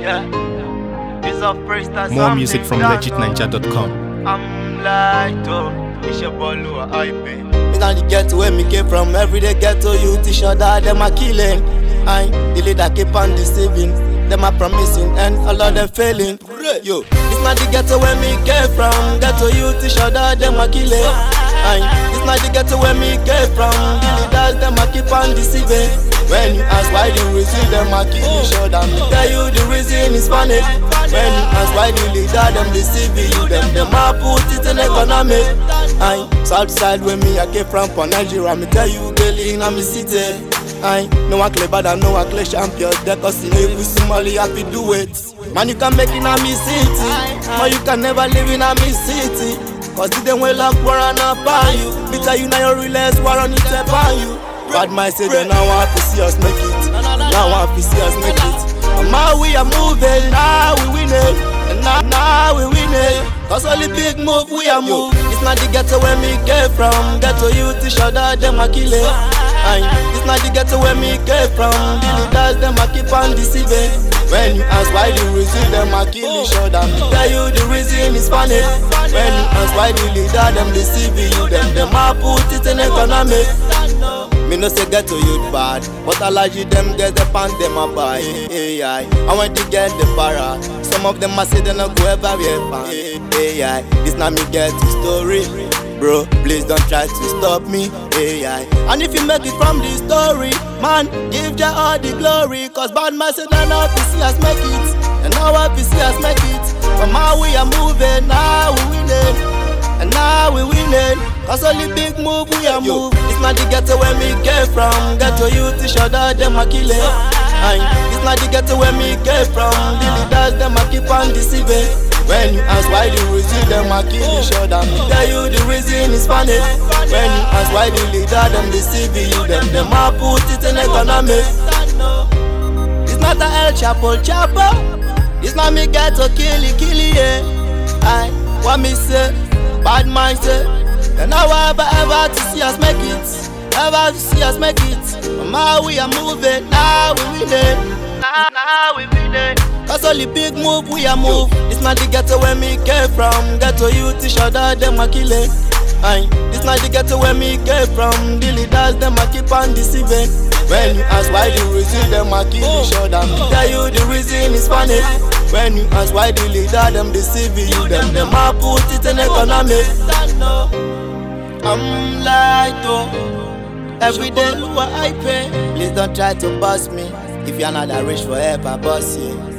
Yeah. This is our first time. More music from legitninja.com. I'm like, it's your ball I pay. Me now the ghetto where me came from. Everyday ghetto youth, each other, them a killing. I the leader keep on deceiving. Them a promising and all of them failing. Yo, it's not the ghetto where me came from. Ghetto youth, each other, them a killing. It's not the ghetto where me came from. The leaders, them a keep on deceiving. When you ask why the reason, them a kill each other. Me tell you the reason is funny. When you ask why the leader, them deceive you. Them a put it in economy. Southside where me I came from, for Nigeria. Me tell you, Kelly, in a me city. No one clever than no one clear champion. They cause in every Somali happy do it. Man, you can make in a me city, but you can never live in a me city. Cause the them will lock war on upon you. Me tell you now you realize war on it upon you. Bad mind say they now want to see us make it. Now want to see us make it. And now we are moving, now we win it. And now we win it. Cause only big move we are move. It's not the ghetto where me came from. Ghetto youth each other, them a kill it. It's not the ghetto where me came from. The leaders, them a keep on deceiving. When you ask why the reason, them a kill each other. Me tell you the reason is funny. When you ask why the leader, them deceive you. Them a put it in economy. Me no say ghetto youth bad, but I like you them get the pants them a buy. I want to get the para. Some of them a say they no go ever wear pants. This not me get the story. Bro, please don't try to stop me. And if you make it from the story, man, give Jah all the glory. Cause bad man said now if you see us make it. And now if you see us make it. From how we are moving, now we winning. And now we winning. Cause only big move we are move. It's not the ghetto where me came from. Ghetto youth each other, them a killing. It's not the ghetto where me came from. The leaders, them a keep on deceiving. When you ask why the reason, them a kill each other. Me tell you the reason is funny. When you ask why the leader, them deceive you. Them a put it in economy. It's not a El Chapo. It's not me ghetto kill yeah. What me say? Bad mind say. They never ever to see us make it. Ever to see us make it. Now we are moving, now we winning. Now we winning. Cause only big move we are move. It's not the ghetto where me came from. Ghetto youth each other, them a killing. It's not the ghetto where me came from. The leaders, them a keep on deceiving. When you ask why the reason, them a kill each other. Me tell you the reason is funny. When you ask why the leader, them deceive you. Them a put it in economy. I'm like, every day I pay. Please don't try to boss me. If you're not that rich forever, boss you.